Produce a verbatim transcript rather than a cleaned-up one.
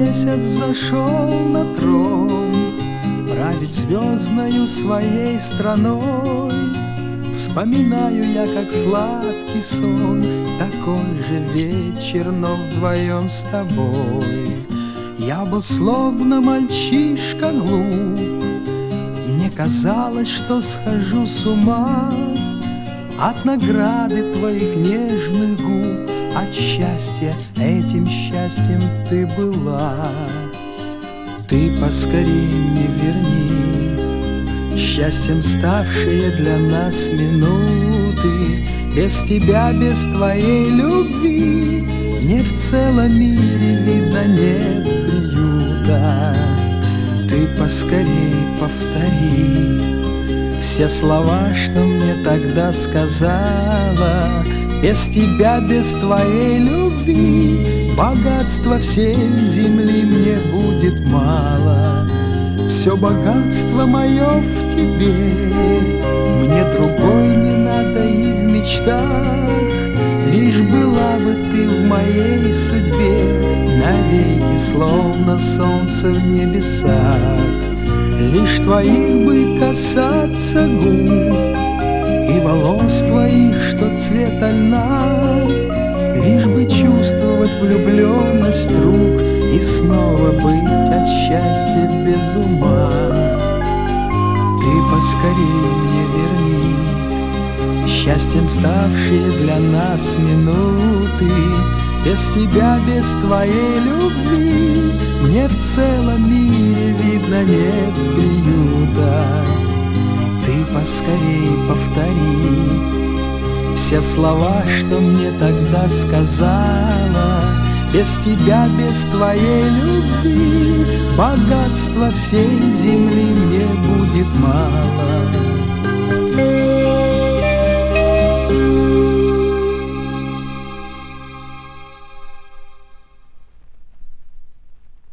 месяц взошел на трон, править звездною своей страной. Вспоминаю я, как сладкий сон, такой же вечер, но вдвоем с тобой. Я был словно мальчишка глуп, мне казалось, что схожу с ума от награды твоих нежных губ, от счастья, этим счастьем ты была. Ты поскорей мне верни счастьем ставшие для нас минуты. Без тебя, без твоей любви мне в целом мире, видно, нет приюта. Ты поскорей повтори все слова, что мне тогда сказала. Без тебя, без твоей любви богатства всей земли мне будет мало. Все богатство мое в тебе, мне другой не надо и в мечтах. Лишь была бы ты в моей судьбе навеки, словно солнце в небесах. Лишь твоих бы касаться губ и волос твоих, что цвета льна. Лишь бы чувствовать влюбленность рук и снова быть от счастья без ума. Ты поскорей мне верни счастьем ставшие для нас минуты. Без тебя, без твоей любви мне в целом мире, видно, нет приюта. Ты поскорей повтори все слова, что мне тогда сказала. Без тебя, без твоей любви богатства всей земли мне будет мало.